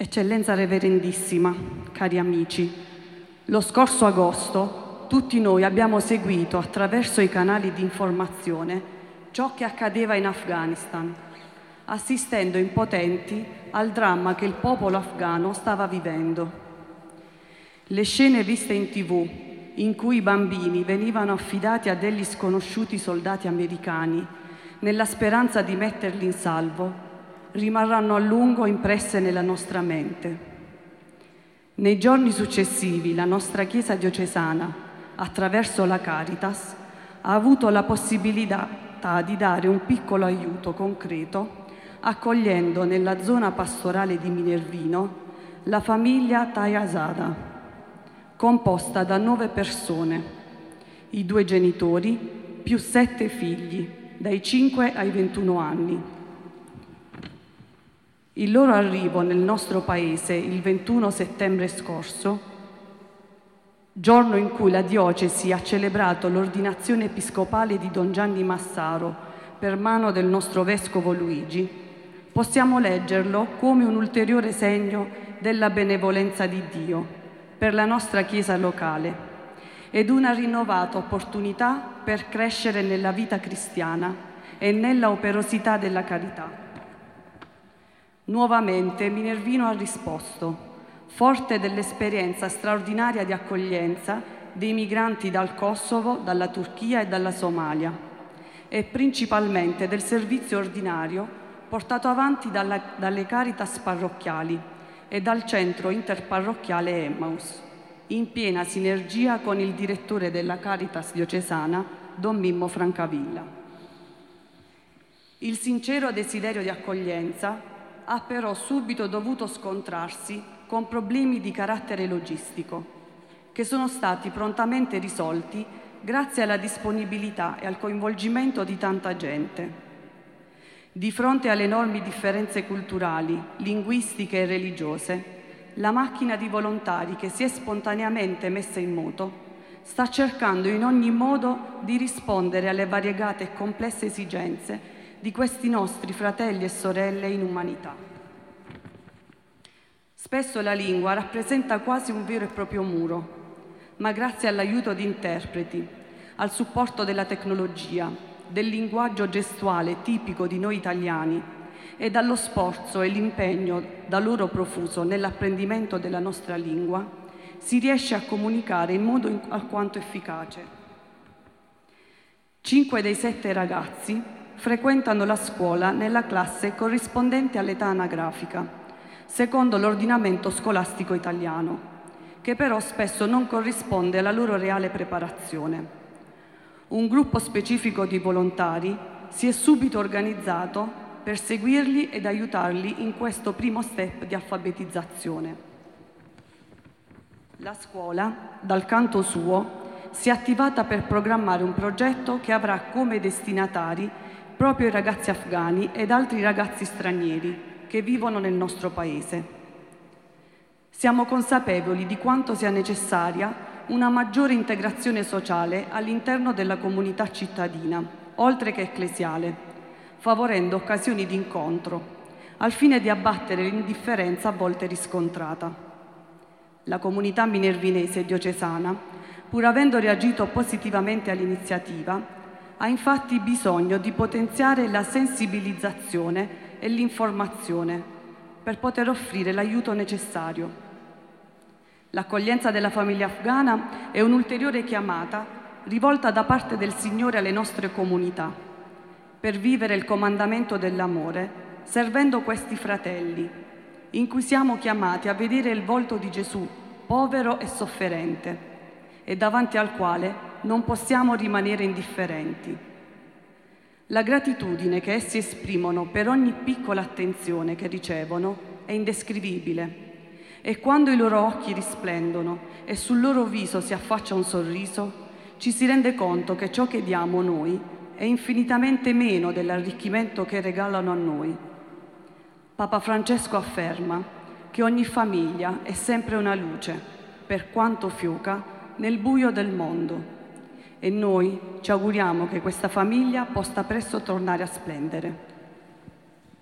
Eccellenza Reverendissima, cari amici, lo scorso agosto tutti noi abbiamo seguito attraverso i canali di informazione ciò che accadeva in Afghanistan, assistendo impotenti al dramma che il popolo afghano stava vivendo. Le scene viste in TV, in cui i bambini venivano affidati a degli sconosciuti soldati americani nella speranza di metterli in salvo, rimarranno a lungo impresse nella nostra mente. Nei giorni successivi la nostra Chiesa diocesana, attraverso la Caritas, ha avuto la possibilità di dare un piccolo aiuto concreto, accogliendo nella zona pastorale di Minervino la famiglia Tayasada, composta da 9 persone, i 2 genitori più 7 figli, dai 5 ai 21 anni. Il loro arrivo nel nostro paese il 21 settembre scorso, giorno in cui la diocesi ha celebrato l'ordinazione episcopale di Don Gianni Massaro per mano del nostro vescovo Luigi, possiamo leggerlo come un ulteriore segno della benevolenza di Dio per la nostra Chiesa locale ed una rinnovata opportunità per crescere nella vita cristiana e nella operosità della carità. Nuovamente Minervino ha risposto, forte dell'esperienza straordinaria di accoglienza dei migranti dal Kosovo, dalla Turchia e dalla Somalia, e principalmente del servizio ordinario portato avanti dalle Caritas parrocchiali e dal centro interparrocchiale Emmaus, in piena sinergia con il direttore della Caritas diocesana, Don Mimmo Francavilla. Il sincero desiderio di accoglienza ha però subito dovuto scontrarsi con problemi di carattere logistico, che sono stati prontamente risolti grazie alla disponibilità e al coinvolgimento di tanta gente. Di fronte alle enormi differenze culturali, linguistiche e religiose, la macchina di volontari che si è spontaneamente messa in moto sta cercando in ogni modo di rispondere alle variegate e complesse esigenze di questi nostri fratelli e sorelle in umanità. Spesso la lingua rappresenta quasi un vero e proprio muro, ma grazie all'aiuto di interpreti, al supporto della tecnologia, del linguaggio gestuale tipico di noi italiani e dallo sforzo e l'impegno da loro profuso nell'apprendimento della nostra lingua, si riesce a comunicare in modo alquanto efficace. 5 dei 7 ragazzi frequentano la scuola nella classe corrispondente all'età anagrafica, secondo l'ordinamento scolastico italiano, che però spesso non corrisponde alla loro reale preparazione. Un gruppo specifico di volontari si è subito organizzato per seguirli ed aiutarli in questo primo step di alfabetizzazione. La scuola, dal canto suo, si è attivata per programmare un progetto che avrà come destinatari proprio i ragazzi afghani ed altri ragazzi stranieri che vivono nel nostro paese. Siamo consapevoli di quanto sia necessaria una maggiore integrazione sociale all'interno della comunità cittadina, oltre che ecclesiale, favorendo occasioni di incontro, al fine di abbattere l'indifferenza a volte riscontrata. La comunità minervinese e diocesana, pur avendo reagito positivamente all'iniziativa, ha infatti bisogno di potenziare la sensibilizzazione e l'informazione per poter offrire l'aiuto necessario. L'accoglienza della famiglia afghana è un'ulteriore chiamata rivolta da parte del Signore alle nostre comunità per vivere il comandamento dell'amore, servendo questi fratelli, in cui siamo chiamati a vedere il volto di Gesù, povero e sofferente, e davanti al quale non possiamo rimanere indifferenti. La gratitudine che essi esprimono per ogni piccola attenzione che ricevono è indescrivibile e quando i loro occhi risplendono e sul loro viso si affaccia un sorriso, ci si rende conto che ciò che diamo noi è infinitamente meno dell'arricchimento che regalano a noi. Papa Francesco afferma che ogni famiglia è sempre una luce, per quanto fioca, nel buio del mondo. E noi ci auguriamo che questa famiglia possa presto tornare a splendere.